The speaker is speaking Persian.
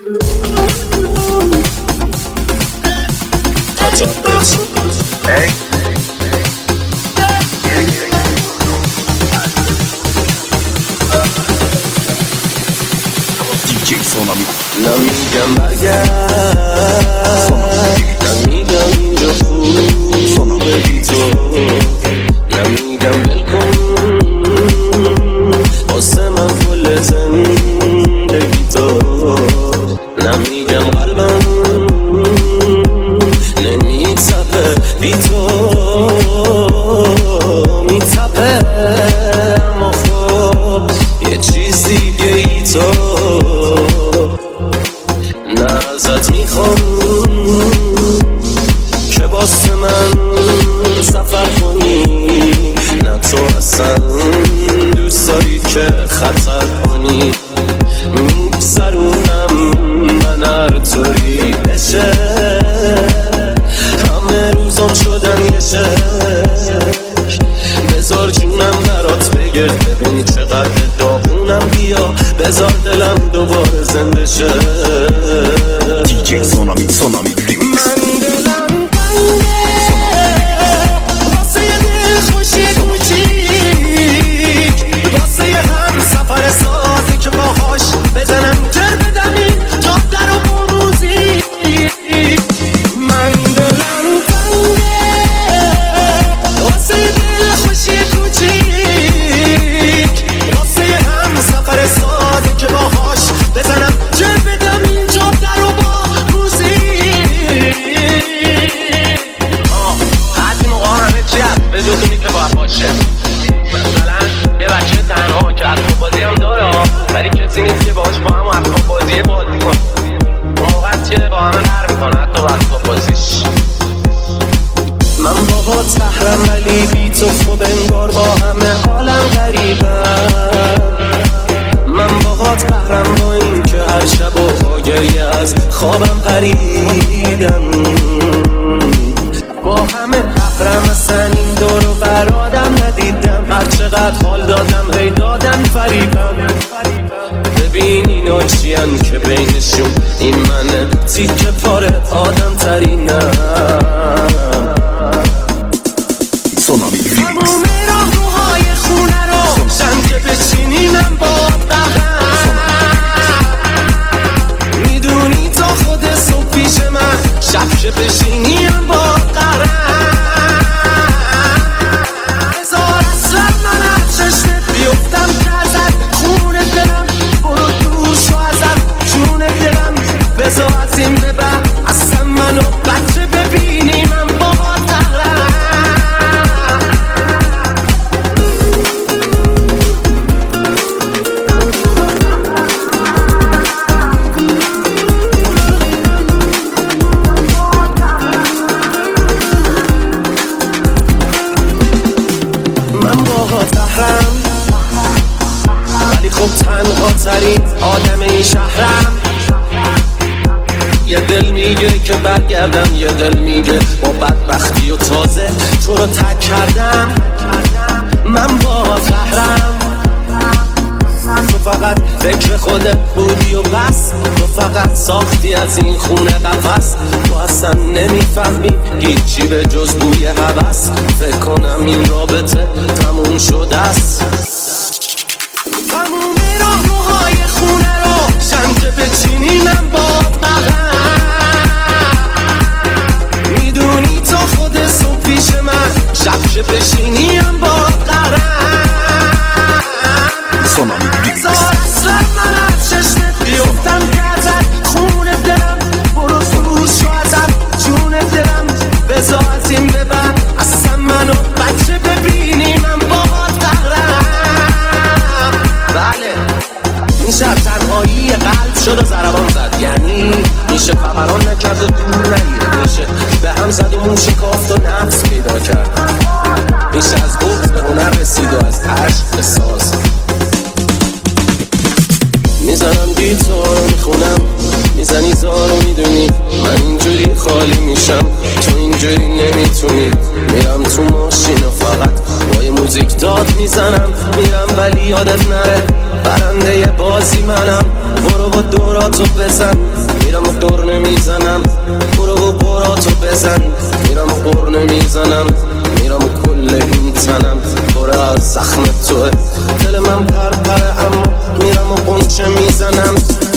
نمیگم برگرد، نمیگم اینجا خوبه بی تو، نمیگم بلکن واسه من کل زندگی تو، نمیگم قلبم نمیتپه بی تو، میتپه اما خب یه چیز دیگه ای تو، نه ازت میخوام که واسه من سفر کنی، نه تو اصلا دوست داری که خطر کنی، میگذرونم من هر طوری بشه، همه روزام شدن یه شک، بذار جونم برات بگرد ببینی چقدر داغونم، بیا بذار دلم دوباره زنده شه. دیجی سونامی ریمیکس. من دلم تنگه واسه یه دل خوشی کوچیک، واسه یه هم سفر سازی که باهاش بزنم تر بدم این جاده رو با موزیک. من دلم تنگه واسه یه دل خوشی کوچیک، واسه یه هم سفر سازی که باهاش بزنم تر بدم این جاده رو با بعضی موقع همه چی هست به جز اونی که باید باشه، مثلا یه بچه تنها که اسباب بازی هم داره ولی کسی نیست که باهاش با هم اسباب بازی بازی کنه، اون موقع هست که با همه نر میکنه حتی با اسباب بازیش. من باهات سهرم ولی بی تو خب انگار با همه حالم غریبم، من باهات بهرم با این که هر شب و آگهی از خوابم پریدم، با همه بهرم اصلا این دور و برادم ندیدم، هر چقدر حال دادم هی دادم فریبم، ببین اینا چیان که بینشون این منه تیکه پاره آدم ترینم. سونامی ریمیکس. تموم راهروهای خونه رو شم که بچینی من با میدونی تا خود صبح پیش من شب که بشینیم با قرم، هزار اصلا من از چشمت بیفتم که ازت خون دلم برو دوش و ازت جون دلم بذار از این ببر اصلا منو بچه ببینی من با قرم. ولی خب تنها ترین آدم این شهرم، یه دل میگه که برگردم، یه دل میگه با بدبختی و تازه تو رو تک کردم، من با زهرم، تو فقط فکر خودت بودی و بس، تو فقط ساختی از این خونه قفس، تو اصلا نمیفهمی هیچی به جز بوی هوس، فکر کنم این رابطه تموم شده است. تموم راهروهای خونه رو شم که بچینی من با میدونی تا خود صبح پیش من شب که بشینیم با سونامی ریمیکس. اصلا من از چشمت بیفتم که ازت خون دلم برو فروش و ازت جون دلم بذار از این ببر اصلا منو بچه ببینی من با قهرم. بله این شب تنهایی قلب شد و ضربان زد، یعنی میشه فوران نکرد و دور نگیره میشه، به هم زد و مون شکافت و نفس پیدا کرد، میشه از گفت به هنر رسید و از عشق به ساز. میزنم بیت رو میخونم میزنی زارو میدونی من اینجوری خالی میشم تو اینجوری نمیتونی، میرم تو ماشین و فقط با یه موزیک داد میزنم میرم ولی یادت نره برنده بازی منم برو با دوراتو بزن میرم و دور نمیزنم برو با براتو بزن میرم و قور نمیزنم میرم و کل این تنم پر از زخم توه دل من پرپره اما میرم و قنچه میزنم